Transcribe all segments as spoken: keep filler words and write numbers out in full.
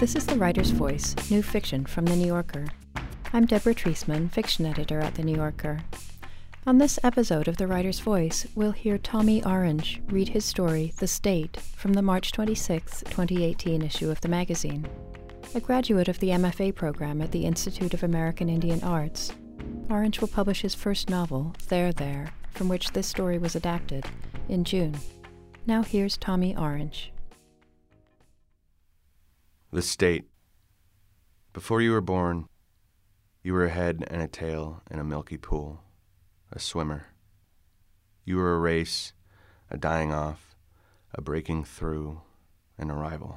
This is The Writer's Voice, new fiction from The New Yorker. I'm Deborah Treisman, fiction editor at The New Yorker. On this episode of The Writer's Voice, we'll hear Tommy Orange read his story, The State, from the March twenty-sixth, twenty eighteen issue of the magazine. A graduate of the M F A program at the Institute of American Indian Arts, Orange will publish his first novel, There There, from which this story was adapted, in June. Now here's Tommy Orange. The State. Before you were born, you were a head and a tail in a milky pool, a swimmer. You were a race, a dying off, a breaking through, an arrival.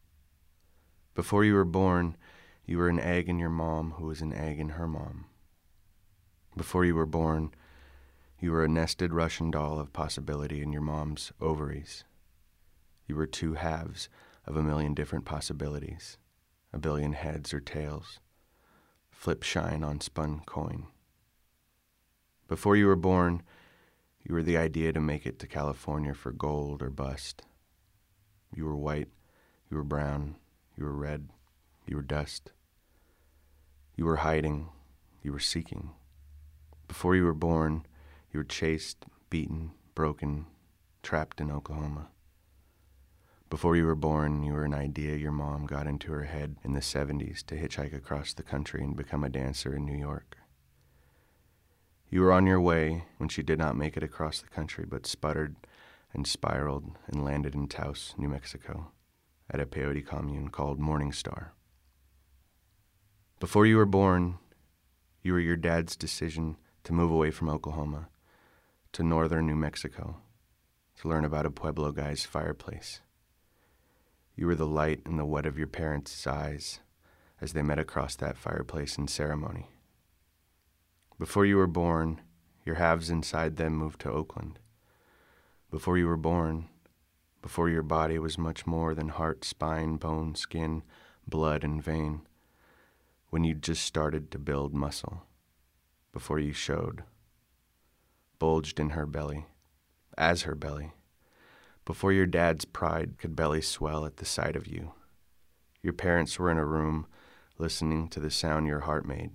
Before you were born, you were an egg in your mom who was an egg in her mom. Before you were born, you were a nested Russian doll of possibility in your mom's ovaries. You were two halves of a million different possibilities, a billion heads or tails, flip shine on spun coin. Before you were born, you were the idea to make it to California for gold or bust. You were white, you were brown, you were red, you were dust. You were hiding, you were seeking. Before you were born, you were chased, beaten, broken, trapped in Oklahoma. Before you were born, you were an idea your mom got into her head in the seventies to hitchhike across the country and become a dancer in New York. You were on your way when she did not make it across the country, but sputtered and spiraled and landed in Taos, New Mexico, at a peyote commune called Morning Star. Before you were born, you were your dad's decision to move away from Oklahoma to northern New Mexico to learn about a Pueblo guy's fireplace. You were the light in the wet of your parents' eyes as they met across that fireplace in ceremony. Before you were born, your halves inside them moved to Oakland. Before you were born, before your body was much more than heart, spine, bone, skin, blood, and vein, when you just started to build muscle, before you showed, bulged in her belly, as her belly, before your dad's pride could belly swell at the sight of you. Your parents were in a room listening to the sound your heart made.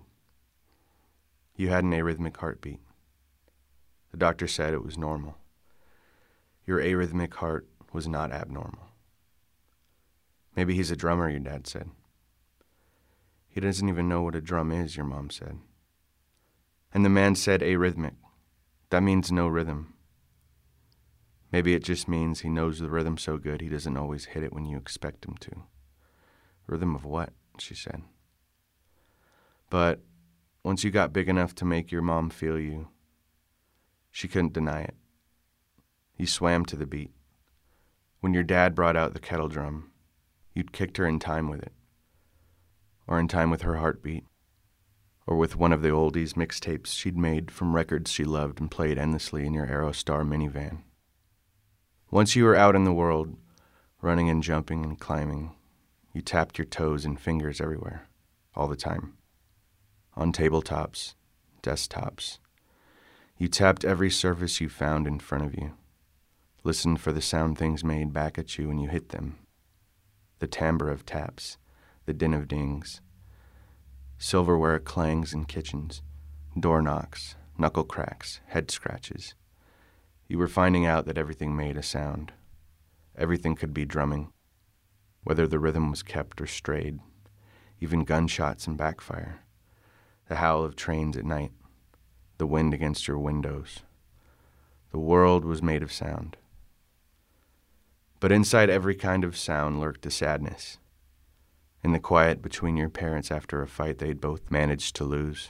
You had an arrhythmic heartbeat. The doctor said it was normal. Your arrhythmic heart was not abnormal. Maybe he's a drummer, your dad said. He doesn't even know what a drum is, your mom said. And the man said arrhythmic. That means no rhythm. Maybe it just means he knows the rhythm so good he doesn't always hit it when you expect him to. Rhythm of what? She said. But once you got big enough to make your mom feel you, she couldn't deny it. You swam to the beat. When your dad brought out the kettle drum, you'd kicked her in time with it, or in time with her heartbeat, or with one of the oldies mixtapes she'd made from records she loved and played endlessly in your Aerostar minivan. Once you were out in the world, running and jumping and climbing, you tapped your toes and fingers everywhere, all the time. On tabletops, desktops. You tapped every surface you found in front of you. Listened for the sound things made back at you when you hit them. The timbre of taps, the din of dings. Silverware clangs in kitchens, door knocks, knuckle cracks, head scratches. You were finding out that everything made a sound. Everything could be drumming, whether the rhythm was kept or strayed, even gunshots and backfire, the howl of trains at night, the wind against your windows. The world was made of sound. But inside every kind of sound lurked a sadness, in the quiet between your parents after a fight they'd both managed to lose,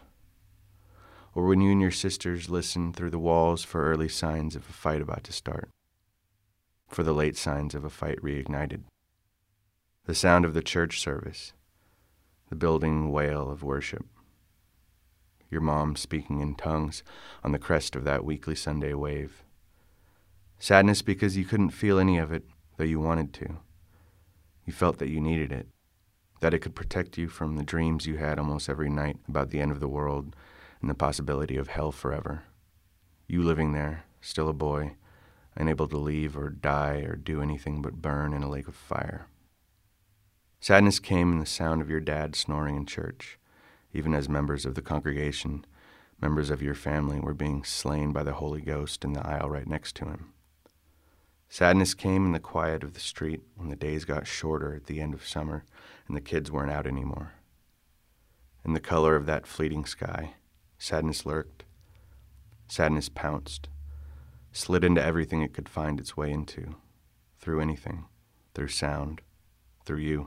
or when you and your sisters listened through the walls for early signs of a fight about to start, for the late signs of a fight reignited. The sound of the church service, the building wail of worship, your mom speaking in tongues on the crest of that weekly Sunday wave. Sadness because you couldn't feel any of it, though you wanted to. You felt that you needed it, that it could protect you from the dreams you had almost every night about the end of the world and the possibility of hell forever. You living there, still a boy, unable to leave or die or do anything but burn in a lake of fire. Sadness came in the sound of your dad snoring in church, even as members of the congregation, members of your family, were being slain by the Holy Ghost in the aisle right next to him. Sadness came in the quiet of the street when the days got shorter at the end of summer and the kids weren't out anymore. In the color of that fleeting sky, sadness lurked. Sadness pounced, slid into everything it could find its way into, through anything, through sound, through you.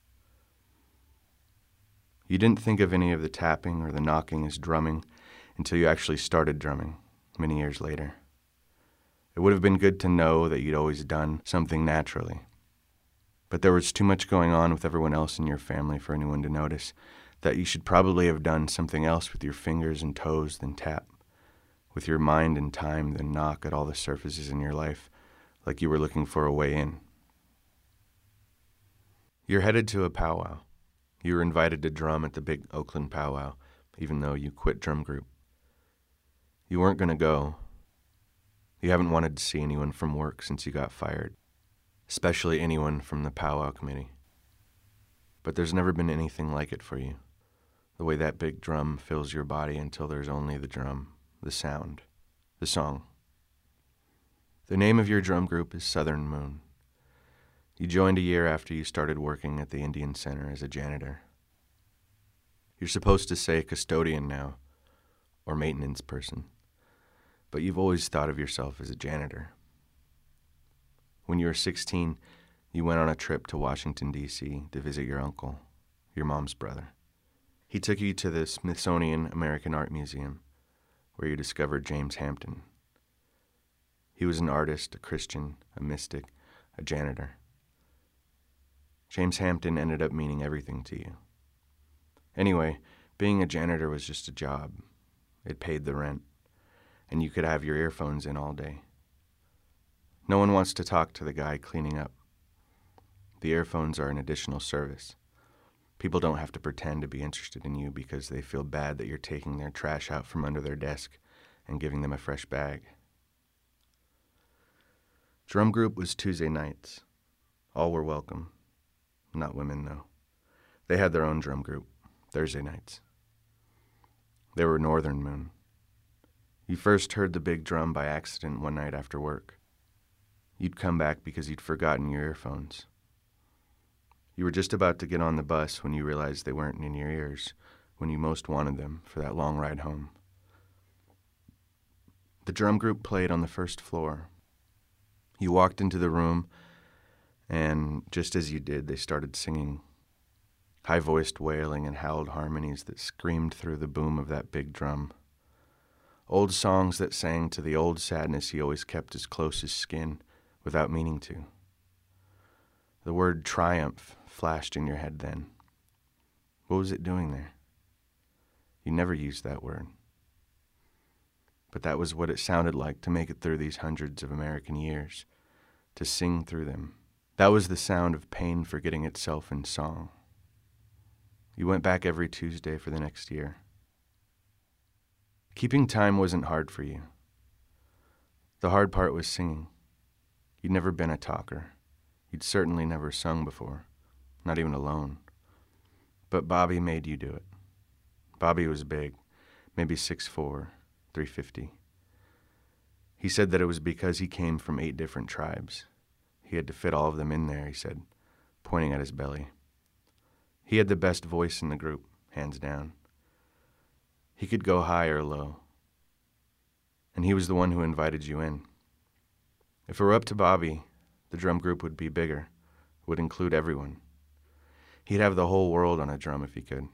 You didn't think of any of the tapping or the knocking as drumming until you actually started drumming many years later. It would have been good to know that you'd always done something naturally. But there was too much going on with everyone else in your family for anyone to notice that you should probably have done something else with your fingers and toes than tap, with your mind and time than knock at all the surfaces in your life like you were looking for a way in. You're headed to a powwow. You were invited to drum at the big Oakland powwow, even though you quit drum group. You weren't going to go. You haven't wanted to see anyone from work since you got fired, especially anyone from the powwow committee. But there's never been anything like it for you, the way that big drum fills your body until there's only the drum, the sound, the song. The name of your drum group is Southern Moon. You joined a year after you started working at the Indian Center as a janitor. You're supposed to say custodian now, or maintenance person, but you've always thought of yourself as a janitor. When you were sixteen, you went on a trip to Washington, D C to visit your uncle, your mom's brother. He took you to the Smithsonian American Art Museum, where you discovered James Hampton. He was an artist, a Christian, a mystic, a janitor. James Hampton ended up meaning everything to you. Anyway, being a janitor was just a job. It paid the rent, and you could have your earphones in all day. No one wants to talk to the guy cleaning up. The earphones are an additional service. People don't have to pretend to be interested in you because they feel bad that you're taking their trash out from under their desk and giving them a fresh bag. Drum group was Tuesday nights. All were welcome. Not women, though. They had their own drum group, Thursday nights. They were Northern Moon. You first heard the big drum by accident one night after work. You'd come back because you'd forgotten your earphones. You were just about to get on the bus when you realized they weren't in your ears when you most wanted them for that long ride home. The drum group played on the first floor. You walked into the room, and just as you did, they started singing, high-voiced wailing and howled harmonies that screamed through the boom of that big drum. Old songs that sang to the old sadness he always kept as close as skin without meaning to. The word triumph flashed in your head then. What was it doing there? You never used that word. But that was what it sounded like to make it through these hundreds of American years, to sing through them. That was the sound of pain forgetting itself in song. You went back every Tuesday for the next year. Keeping time wasn't hard for you. The hard part was singing. You'd never been a talker. You'd certainly never sung before, not even alone. But Bobby made you do it. Bobby was big, maybe six foot four, three fifty. He said that it was because he came from eight different tribes. He had to fit all of them in there, he said, pointing at his belly. He had the best voice in the group, hands down. He could go high or low. And he was the one who invited you in. If it were up to Bobby, the drum group would be bigger, would include everyone. He'd have the whole world on a drum if he could.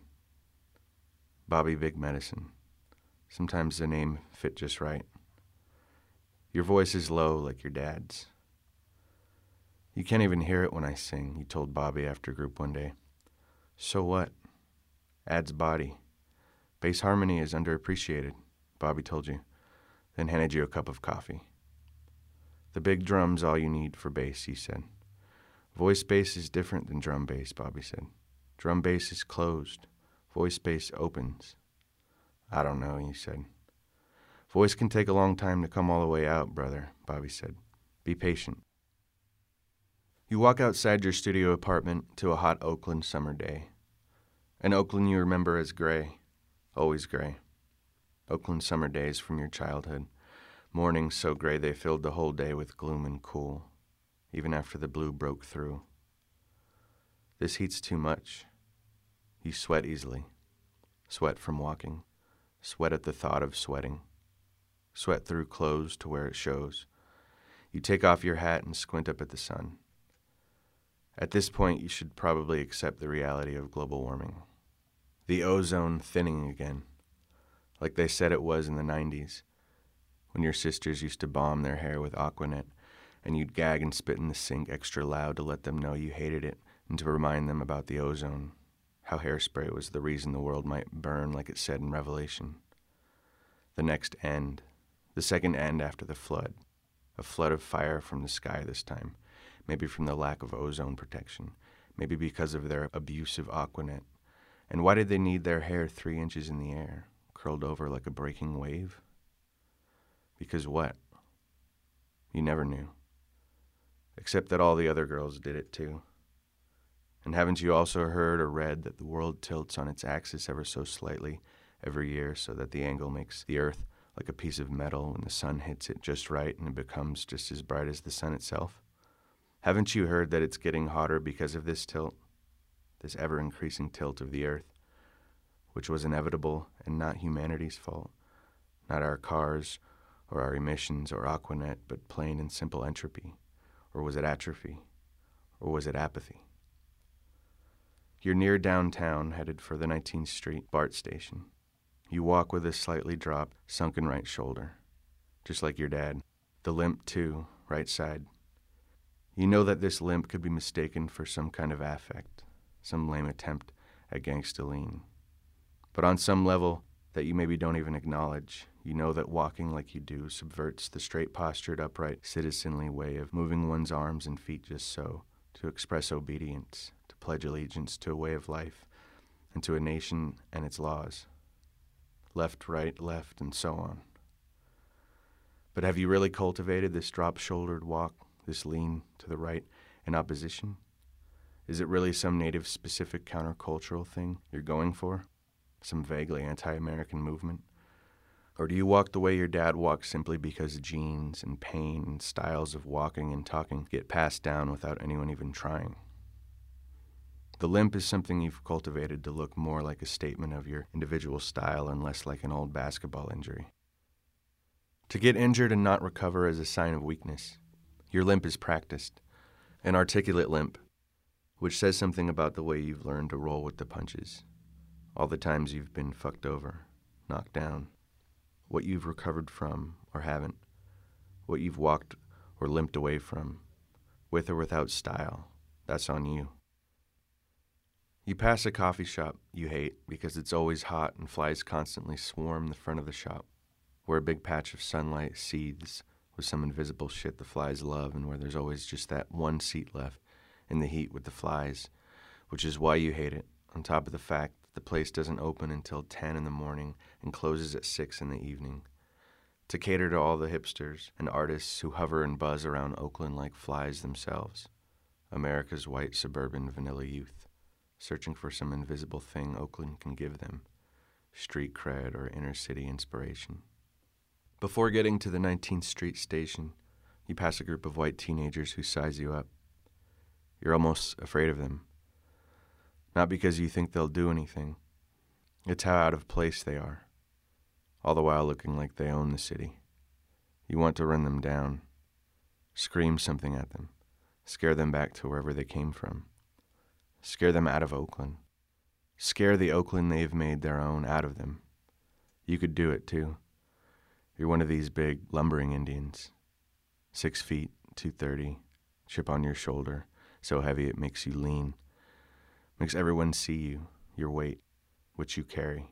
Bobby Big Medicine. Sometimes the name fit just right. Your voice is low like your dad's. You can't even hear it when I sing, you told Bobby after group one day. So what? Adds body. Bass harmony is underappreciated, Bobby told you, then handed you a cup of coffee. The big drum's all you need for bass, he said. Voice bass is different than drum bass, Bobby said. Drum bass is closed. Voice bass opens. I don't know, he said. Voice can take a long time to come all the way out, brother, Bobby said. Be patient. You walk outside your studio apartment to a hot Oakland summer day. An Oakland you remember as gray, always gray. Oakland summer days from your childhood, mornings so gray they filled the whole day with gloom and cool, even after the blue broke through. This heat's too much. You sweat easily. Sweat from walking. Sweat at the thought of sweating. Sweat through clothes to where it shows. You take off your hat and squint up at the sun. At this point, you should probably accept the reality of global warming. The ozone thinning again, like they said it was in the nineties, when your sisters used to bomb their hair with Aquanet, and you'd gag and spit in the sink extra loud to let them know you hated it and to remind them about the ozone, how hairspray was the reason the world might burn like it said in Revelation. The next end, the second end after the flood, a flood of fire from the sky this time, maybe from the lack of ozone protection, maybe because of their abusive Aquanet. And why did they need their hair three inches in the air, curled over like a breaking wave? Because what? You never knew. Except that all the other girls did it too. And haven't you also heard or read that the world tilts on its axis ever so slightly every year so that the angle makes the earth like a piece of metal when the sun hits it just right and it becomes just as bright as the sun itself? Haven't you heard that it's getting hotter because of this tilt? This ever-increasing tilt of the earth, which was inevitable and not humanity's fault, not our cars or our emissions or Aquanet, but plain and simple entropy. Or was it atrophy? Or was it apathy? You're near downtown, headed for the nineteenth Street BART station. You walk with a slightly dropped, sunken right shoulder, just like your dad. The limp, too, right side. You know that this limp could be mistaken for some kind of affect, some lame attempt at gangsta lean. But on some level that you maybe don't even acknowledge, you know that walking like you do subverts the straight-postured, upright, citizenly way of moving one's arms and feet just so, to express obedience, to pledge allegiance to a way of life, and to a nation and its laws. Left, right, left, and so on. But have you really cultivated this drop-shouldered walk, this lean to the right, in opposition? Is it really some native-specific countercultural thing you're going for? Some vaguely anti-American movement? Or do you walk the way your dad walked simply because genes and pain and styles of walking and talking get passed down without anyone even trying? The limp is something you've cultivated to look more like a statement of your individual style and less like an old basketball injury. To get injured and not recover is a sign of weakness. Your limp is practiced, an articulate limp, which says something about the way you've learned to roll with the punches, all the times you've been fucked over, knocked down, what you've recovered from or haven't, what you've walked or limped away from, with or without style. That's on you. You pass a coffee shop you hate because it's always hot and flies constantly swarm the front of the shop, where a big patch of sunlight seethes with some invisible shit the flies love, and where there's always just that one seat left in the heat with the flies, which is why you hate it, on top of the fact that the place doesn't open until ten in the morning and closes at six in the evening, to cater to all the hipsters and artists who hover and buzz around Oakland like flies themselves, America's white suburban vanilla youth, searching for some invisible thing Oakland can give them, street cred or inner city inspiration. Before getting to the nineteenth Street station, you pass a group of white teenagers who size you up. You're almost afraid of them. Not because you think they'll do anything. It's how out of place they are, all the while looking like they own the city. You want to run them down, scream something at them, scare them back to wherever they came from, scare them out of Oakland, scare the Oakland they've made their own out of them. You could do it too. You're one of these big, lumbering Indians. Six feet, two thirty, chip on your shoulder, so heavy it makes you lean. Makes everyone see you, your weight, which you carry.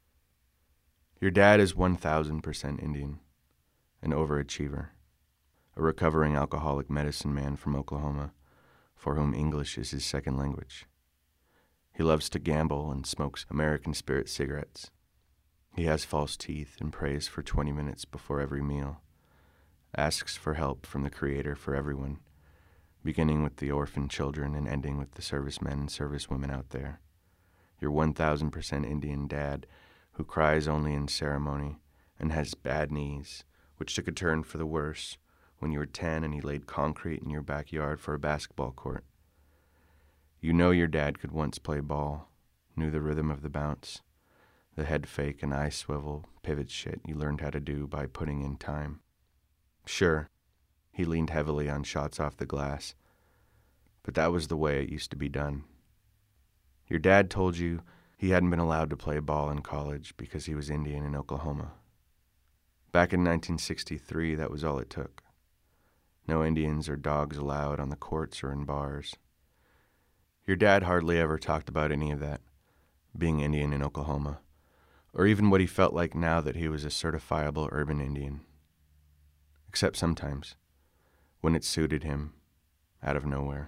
Your dad is one thousand percent Indian, an overachiever, a recovering alcoholic medicine man from Oklahoma, for whom English is his second language. He loves to gamble and smokes American Spirit cigarettes. He has false teeth and prays for twenty minutes before every meal, asks for help from the Creator for everyone, beginning with the orphan children and ending with the servicemen and servicewomen out there. Your one thousand percent Indian dad who cries only in ceremony and has bad knees, which took a turn for the worse when you were ten and he laid concrete in your backyard for a basketball court. You know your dad could once play ball, knew the rhythm of the bounce, the head fake and eye swivel pivot shit you learned how to do by putting in time. Sure, he leaned heavily on shots off the glass, but that was the way it used to be done. Your dad told you he hadn't been allowed to play ball in college because he was Indian in Oklahoma. Back in nineteen sixty-three, that was all it took. No Indians or dogs allowed on the courts or in bars. Your dad hardly ever talked about any of that, being Indian in Oklahoma, or even what he felt like now that he was a certifiable urban Indian. Except sometimes, when it suited him, out of nowhere.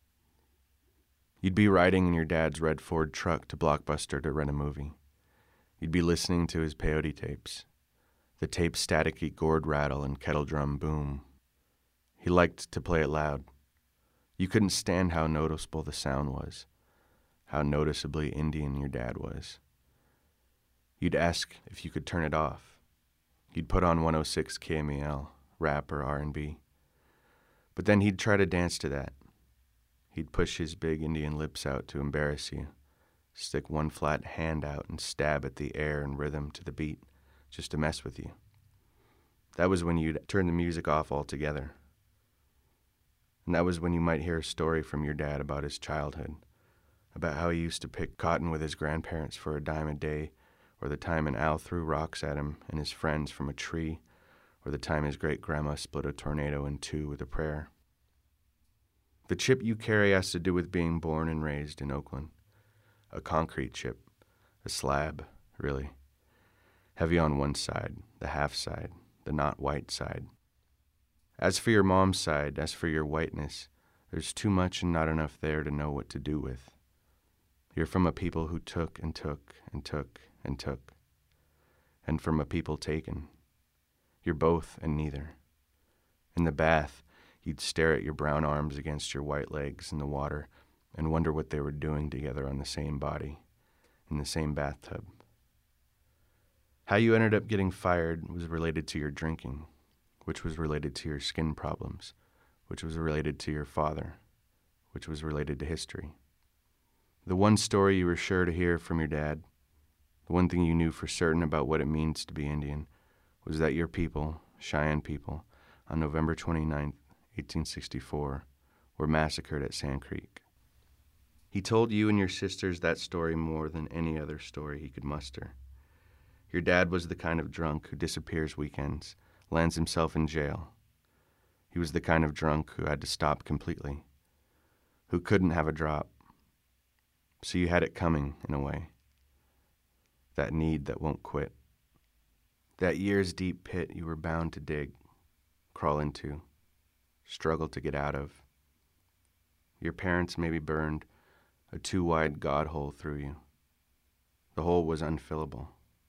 You'd be riding in your dad's red Ford truck to Blockbuster to rent a movie. You'd be listening to his peyote tapes, the tape's staticky gourd rattle and kettle drum boom. He liked to play it loud. You couldn't stand how noticeable the sound was, how noticeably Indian your dad was. You'd ask if you could turn it off. You'd put on one oh six K M E L, rap or R and B. But then he'd try to dance to that. He'd push his big Indian lips out to embarrass you, stick one flat hand out and stab at the air and rhythm to the beat, just to mess with you. That was when you'd turn the music off altogether. And that was when you might hear a story from your dad about his childhood, about how he used to pick cotton with his grandparents for a dime a day, or the time an owl threw rocks at him and his friends from a tree, or the time his great-grandma split a tornado in two with a prayer. The chip you carry has to do with being born and raised in Oakland. A concrete chip, a slab, really. Heavy on one side, the half side, the not white side. As for your mom's side, as for your whiteness, there's too much and not enough there to know what to do with. You're from a people who took and took and took and took, and from a people taken. You're both and neither. In the bath, you'd stare at your brown arms against your white legs in the water and wonder what they were doing together on the same body, in the same bathtub. How you ended up getting fired was related to your drinking, which was related to your skin problems, which was related to your father, which was related to history. The one story you were sure to hear from your dad, the one thing you knew for certain about what it means to be Indian, was that your people, Cheyenne people, on November twenty-ninth, eighteen sixty-four, were massacred at Sand Creek. He told you and your sisters that story more than any other story he could muster. Your dad was the kind of drunk who disappears weekends, lands himself in jail. He was the kind of drunk who had to stop completely, who couldn't have a drop. So you had it coming, in a way. That need that won't quit. That years deep pit you were bound to dig, crawl into, struggle to get out of. Your parents maybe burned a too wide God hole through you. The hole was unfillable.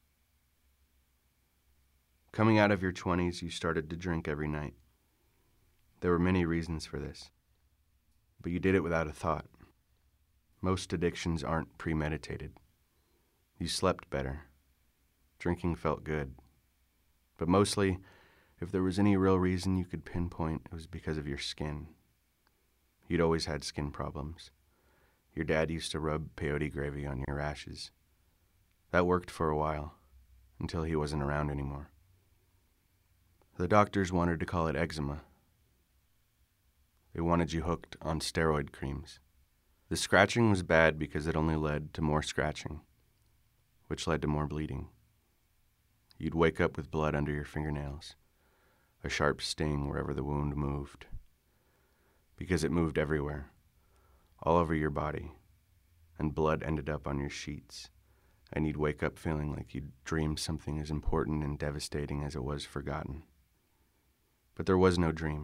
Coming out of your twenties, you started to drink every night. There were many reasons for this, but you did it without a thought. Most addictions aren't premeditated. You slept better. Drinking felt good. But mostly, if there was any real reason you could pinpoint, it was because of your skin. You'd always had skin problems. Your dad used to rub peyote gravy on your rashes. That worked for a while, until he wasn't around anymore. The doctors wanted to call it eczema. They wanted you hooked on steroid creams. The scratching was bad because it only led to more scratching, which led to more bleeding. You'd wake up with blood under your fingernails, a sharp sting wherever the wound moved. Because it moved everywhere, all over your body, and blood ended up on your sheets, and you'd wake up feeling like you'd dreamed something as important and devastating as it was forgotten. But there was no dream.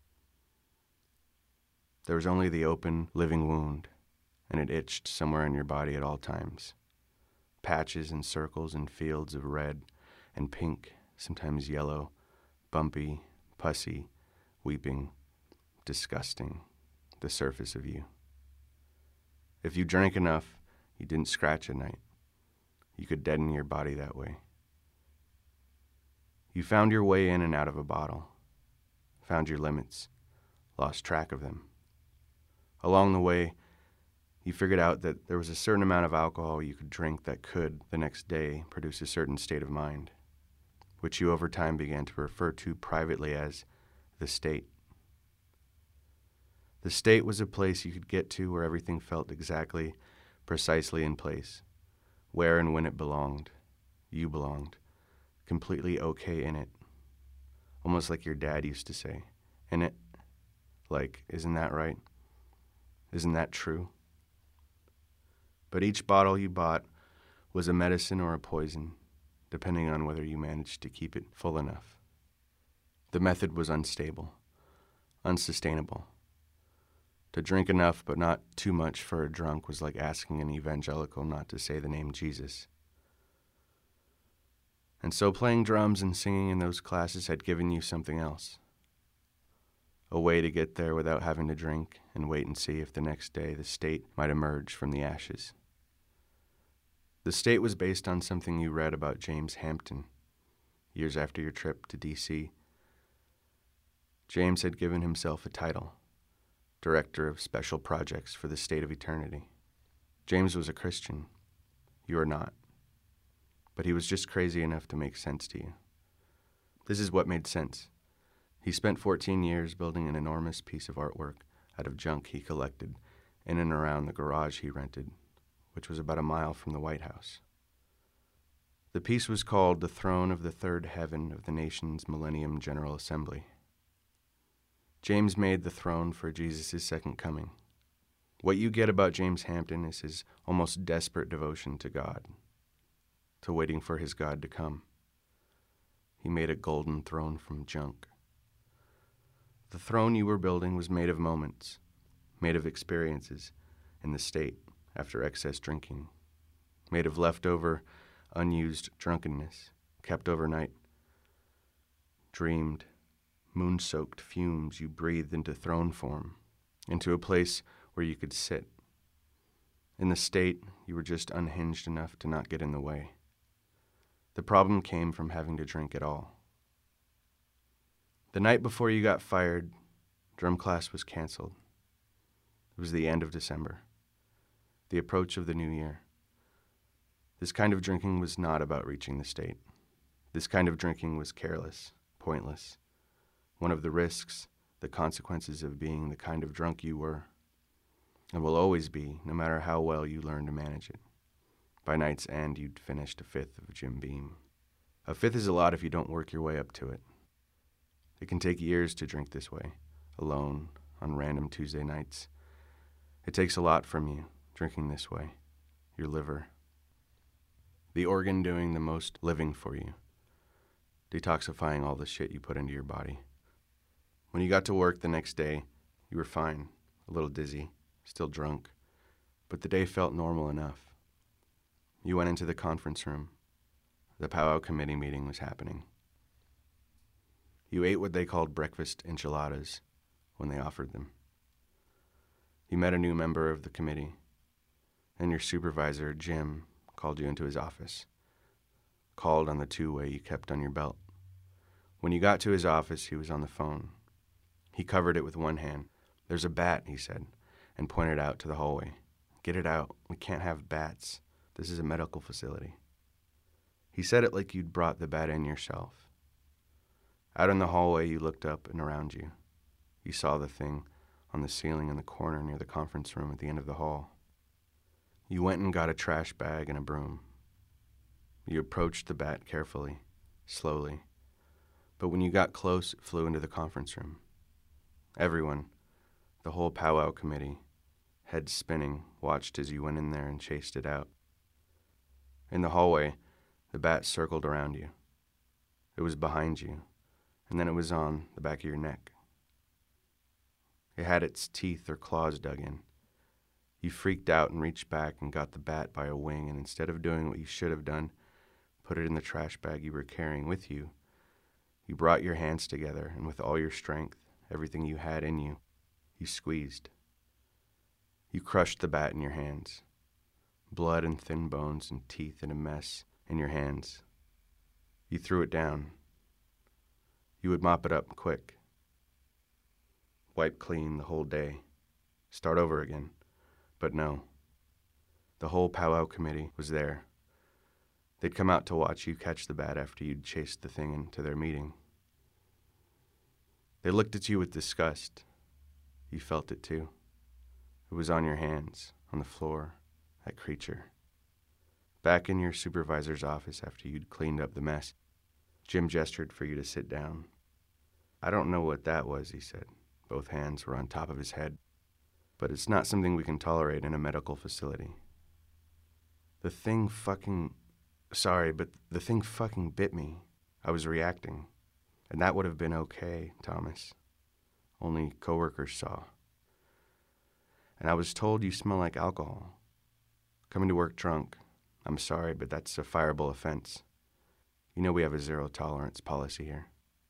There was only the open, living wound, and it itched somewhere in your body at all times. Patches and circles and fields of red and pink, sometimes yellow, bumpy, pussy, weeping, disgusting, the surface of you. If you drank enough, you didn't scratch at night. You could deaden your body that way. You found your way in and out of a bottle, found your limits, lost track of them. Along the way, you figured out that there was a certain amount of alcohol you could drink that could, the next day, produce a certain state of mind, which you over time began to refer to privately as the state. The state was a place you could get to where everything felt exactly, precisely in place, where and when it belonged. You belonged, completely okay in it. Almost like your dad used to say, in it. Like, isn't that right? Isn't that true? But each bottle you bought was a medicine or a poison, depending on whether you managed to keep it full enough. The method was unstable, unsustainable. To drink enough but not too much for a drunk was like asking an evangelical not to say the name Jesus. And so playing drums and singing in those classes had given you something else. A way to get there without having to drink and wait and see if the next day the state might emerge from the ashes. The state was based on something you read about James Hampton, years after your trip to D C James had given himself a title, Director of Special Projects for the State of Eternity. James was a Christian. You are not. But he was just crazy enough to make sense to you. This is what made sense. He spent fourteen years building an enormous piece of artwork out of junk he collected in and around the garage he rented, which was about a mile from the White House. The piece was called The Throne of the Third Heaven of the Nation's Millennium General Assembly. James made the throne for Jesus' second coming. What you get about James Hampton is his almost desperate devotion to God, to waiting for his God to come. He made a golden throne from junk. The throne you were building was made of moments, made of experiences in the state after excess drinking, made of leftover, unused drunkenness, kept overnight, dreamed, moon-soaked fumes you breathed into throne form, into a place where you could sit. In the state, you were just unhinged enough to not get in the way. The problem came from having to drink at all. The night before you got fired, drum class was canceled. It was the end of December, the approach of the new year. This kind of drinking was not about reaching the state. This kind of drinking was careless, pointless. One of the risks, the consequences of being the kind of drunk you were, and will always be, no matter how well you learn to manage it. By night's end, you'd finished a fifth of Jim Beam. A fifth is a lot if you don't work your way up to it. It can take years to drink this way, alone, on random Tuesday nights. It takes a lot from you, drinking this way, your liver. The organ doing the most living for you, detoxifying all the shit you put into your body. When you got to work the next day, you were fine, a little dizzy, still drunk, but the day felt normal enough. You went into the conference room. The powwow committee meeting was happening. You ate what they called breakfast enchiladas when they offered them. You met a new member of the committee, and your supervisor, Jim, called you into his office, called on the two-way you kept on your belt. When you got to his office, he was on the phone. He covered it with one hand. "There's a bat," he said, and pointed out to the hallway. "Get it out. We can't have bats. This is a medical facility." He said it like you'd brought the bat in yourself. Out in the hallway, you looked up and around you. You saw the thing on the ceiling in the corner near the conference room at the end of the hall. You went and got a trash bag and a broom. You approached the bat carefully, slowly, but when you got close, it flew into the conference room. Everyone, the whole powwow committee, heads spinning, watched as you went in there and chased it out. In the hallway, the bat circled around you. It was behind you, and then it was on the back of your neck. It had its teeth or claws dug in. You freaked out and reached back and got the bat by a wing, and instead of doing what you should have done, put it in the trash bag you were carrying with you, you brought your hands together, and with all your strength, everything you had in you, you squeezed, You crushed the bat in your hands. Blood and thin bones and teeth in a mess in your hands. You threw it down. You would mop it up quick. Wipe clean the whole day. Start over again. But no. The whole powwow committee was there. They'd come out to watch you catch the bat after you'd chased the thing into their meeting. They looked at you with disgust. You felt it too. It was on your hands, on the floor, that creature. Back in your supervisor's office after you'd cleaned up the mess, Jim gestured for you to sit down. I don't know what that was, he said. Both hands were on top of his head. But it's not something we can tolerate in a medical facility. The thing fucking... Sorry, but the thing fucking bit me. I was reacting. And that would have been okay, Thomas. Only coworkers saw. And I was told you smell like alcohol. Coming to work drunk. I'm sorry, but that's a fireable offense. You know we have a zero tolerance policy here.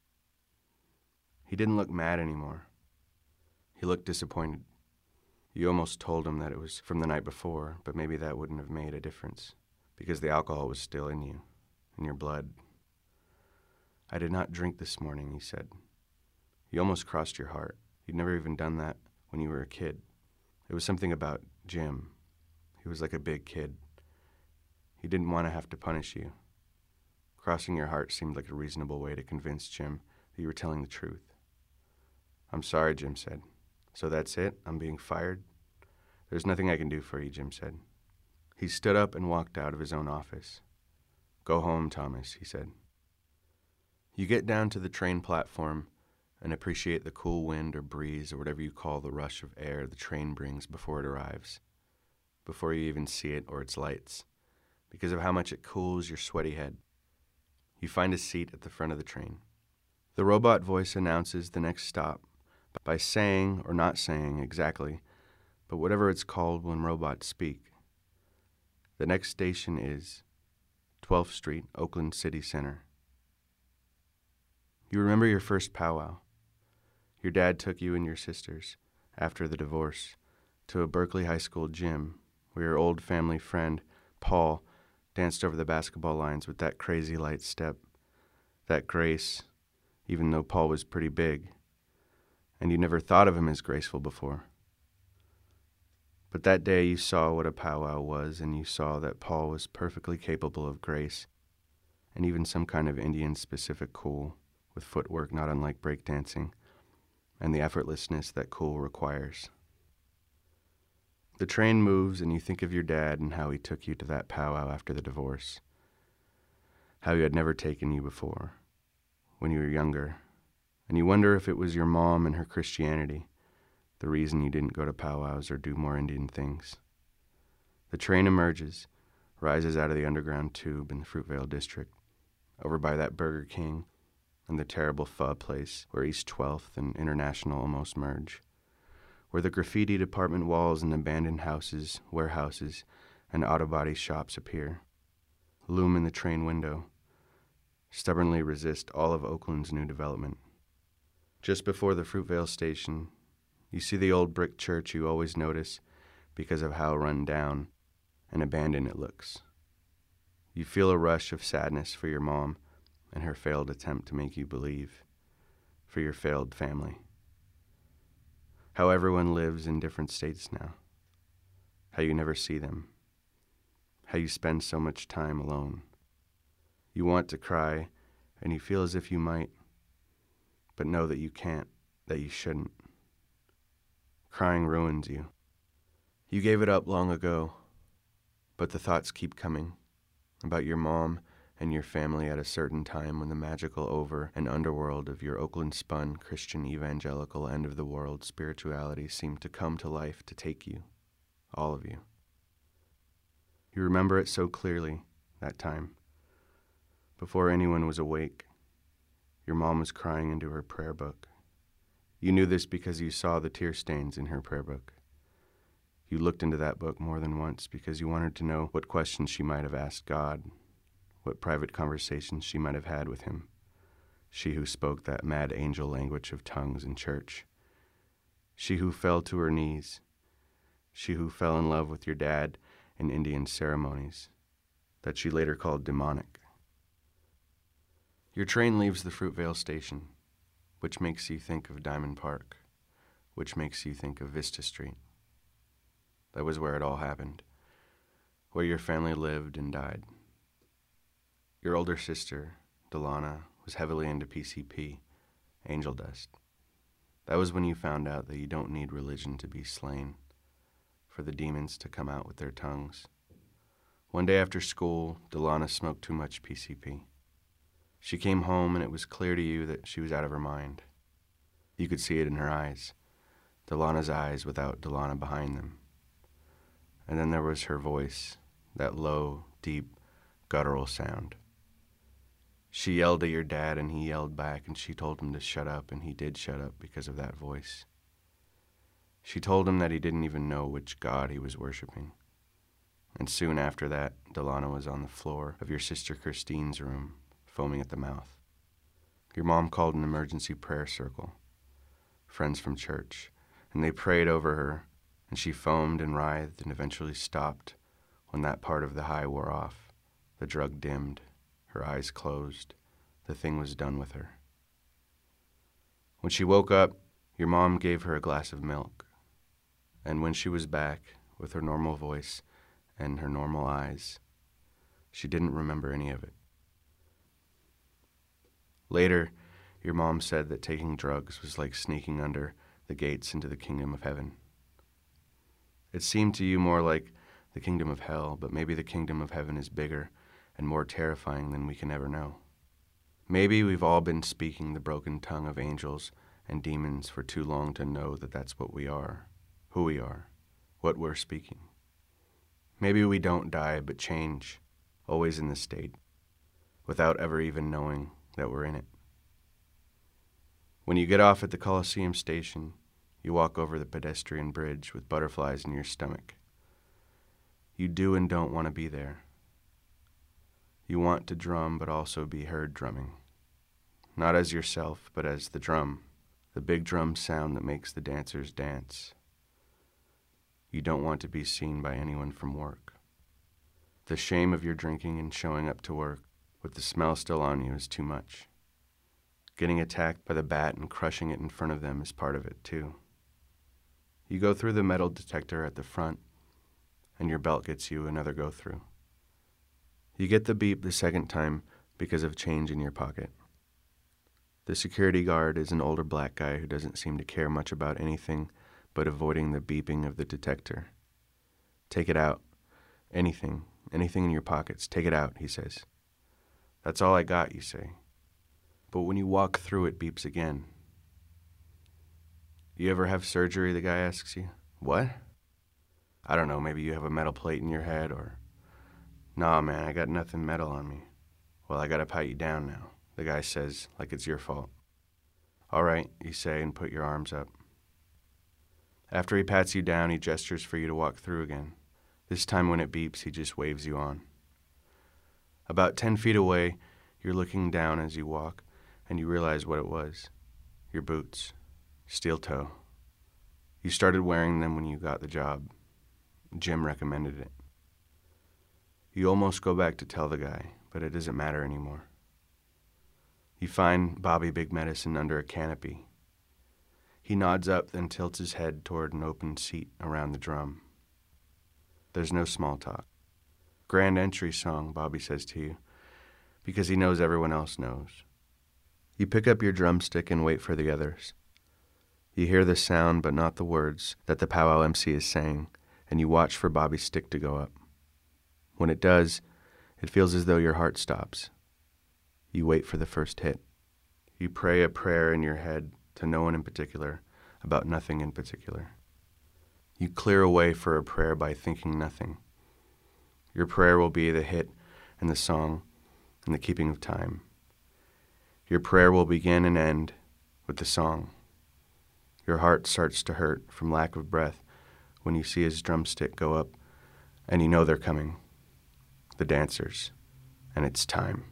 He didn't look mad anymore. He looked disappointed. You almost told him that it was from the night before, but maybe that wouldn't have made a difference, because the alcohol was still in you, in your blood. I did not drink this morning, he said. You almost crossed your heart. You'd never even done that when you were a kid. It was something about Jim. He was like a big kid. He didn't want to have to punish you. Crossing your heart seemed like a reasonable way to convince Jim that you were telling the truth. I'm sorry, Jim said. So that's it? I'm being fired? There's nothing I can do for you, Jim said. He stood up and walked out of his own office. Go home, Thomas, he said. You get down to the train platform and appreciate the cool wind or breeze or whatever you call the rush of air the train brings before it arrives, before you even see it or its lights, because of how much it cools your sweaty head. You find a seat at the front of the train. The robot voice announces the next stop by saying or not saying exactly, but whatever it's called when robots speak. The next station is twelfth Street, Oakland City Center. You remember your first powwow. Your dad took you and your sisters, after the divorce, to a Berkeley High School gym where your old family friend, Paul, danced over the basketball lines with that crazy light step, that grace, even though Paul was pretty big, and you never thought of him as graceful before. But that day you saw what a powwow was, and you saw that Paul was perfectly capable of grace, and even some kind of Indian-specific cool, with footwork not unlike breakdancing, and the effortlessness that cool requires. The train moves, and you think of your dad and how he took you to that powwow after the divorce, how he had never taken you before, when you were younger, and you wonder if it was your mom and her Christianity, the reason you didn't go to powwows or do more Indian things. The train emerges, rises out of the underground tube in the Fruitvale district, over by that Burger King and the terrible pho place where East twelfth and International almost merge, where the graffitied apartment walls and abandoned houses, warehouses, and auto body shops appear, loom in the train window, stubbornly resist all of Oakland's new development. Just before the Fruitvale station, you see the old brick church you always notice because of how run down and abandoned it looks. You feel a rush of sadness for your mom and her failed attempt to make you believe, for your failed family. How everyone lives in different states now. How you never see them. How you spend so much time alone. You want to cry, and you feel as if you might, but know that you can't, that you shouldn't. Crying ruins you. You gave it up long ago, but the thoughts keep coming about your mom and your family at a certain time when the magical over and underworld of your Oakland-spun Christian evangelical end-of-the-world spirituality seemed to come to life to take you, all of you. You remember it so clearly, that time. Before anyone was awake, your mom was crying into her prayer book. You knew this because you saw the tear stains in her prayer book. You looked into that book more than once because you wanted to know what questions she might have asked God, what private conversations she might have had with him, she who spoke that mad angel language of tongues in church, she who fell to her knees, she who fell in love with your dad in Indian ceremonies, that she later called demonic. Your train leaves the Fruitvale station, which makes you think of Diamond Park, which makes you think of Vista Street. That was where it all happened, where your family lived and died. Your older sister, Delana, was heavily into P C P, angel dust. That was when you found out that you don't need religion to be slain, for the demons to come out with their tongues. One day after school, Delana smoked too much P C P. She came home and it was clear to you that she was out of her mind. You could see it in her eyes, Delana's eyes without Delana behind them. And then there was her voice, that low, deep, guttural sound. She yelled at your dad and he yelled back, and she told him to shut up, and he did shut up because of that voice. She told him that he didn't even know which god he was worshiping. And soon after that, Delana was on the floor of your sister Christine's room, foaming at the mouth. Your mom called an emergency prayer circle, friends from church, and they prayed over her, and she foamed and writhed and eventually stopped when that part of the high wore off, the drug dimmed, her eyes closed, the thing was done with her. When she woke up, your mom gave her a glass of milk, and when she was back with her normal voice and her normal eyes, she didn't remember any of it. Later, your mom said that taking drugs was like sneaking under the gates into the kingdom of heaven. It seemed to you more like the kingdom of hell, but maybe the kingdom of heaven is bigger and more terrifying than we can ever know. Maybe we've all been speaking the broken tongue of angels and demons for too long to know that that's what we are, who we are, what we're speaking. Maybe we don't die but change, always in the state, without ever even knowing that we're in it. When you get off at the Coliseum station, you walk over the pedestrian bridge with butterflies in your stomach. You do and don't want to be there. You want to drum but also be heard drumming. Not as yourself, but as the drum, the big drum sound that makes the dancers dance. You don't want to be seen by anyone from work. The shame of your drinking and showing up to work with the smell still on you is too much. Getting attacked by the bat and crushing it in front of them is part of it, too. You go through the metal detector at the front, and your belt gets you another go-through. You get the beep the second time because of change in your pocket. The security guard is an older black guy who doesn't seem to care much about anything but avoiding the beeping of the detector. Take it out. Anything. Anything in your pockets. Take it out, he says. That's all I got, you say. But when you walk through, it beeps again. You ever have surgery, the guy asks you. What? I don't know, maybe you have a metal plate in your head, or... Nah, man, I got nothing metal on me. Well, I gotta pat you down now, the guy says, like it's your fault. All right, you say, and put your arms up. After he pats you down, he gestures for you to walk through again. This time when it beeps, he just waves you on. About ten feet away, you're looking down as you walk, and you realize what it was. Your boots. Steel toe. You started wearing them when you got the job. Jim recommended it. You almost go back to tell the guy, but it doesn't matter anymore. You find Bobby Big Medicine under a canopy. He nods up, then tilts his head toward an open seat around the drum. There's no small talk. Grand entry song, Bobby says to you, because he knows everyone else knows. You pick up your drumstick and wait for the others. You hear the sound but not the words that the powwow M C is saying, and you watch for Bobby's stick to go up. When it does, it feels as though your heart stops. You wait for the first hit. You pray a prayer in your head to no one in particular, about nothing in particular. You clear away for a prayer by thinking nothing. Your prayer will be the hit and the song and the keeping of time. Your prayer will begin and end with the song. Your heart starts to hurt from lack of breath when you see his drumstick go up, and you know they're coming, the dancers, and it's time.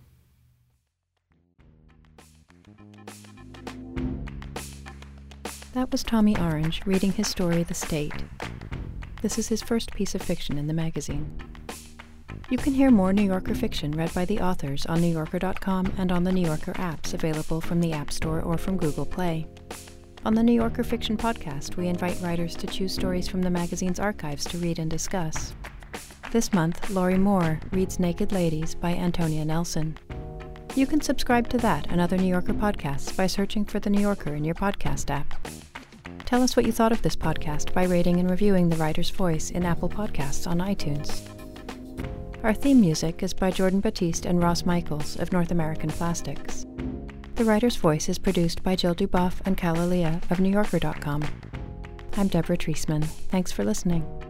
That was Tommy Orange reading his story, The State. This is his first piece of fiction in the magazine. You can hear more New Yorker fiction read by the authors on New Yorker dot com and on the New Yorker apps available from the App Store or from Google Play. On the New Yorker Fiction Podcast, we invite writers to choose stories from the magazine's archives to read and discuss. This month, Laurie Moore reads Naked Ladies by Antonia Nelson. You can subscribe to that and other New Yorker podcasts by searching for The New Yorker in your podcast app. Tell us what you thought of this podcast by rating and reviewing The Writer's Voice in Apple Podcasts on iTunes. Our theme music is by Jordan Batiste and Ross Michaels of North American Plastics. The Writer's Voice is produced by Jill Duboff and Cal Alia of New Yorker dot com. I'm Deborah Treisman. Thanks for listening.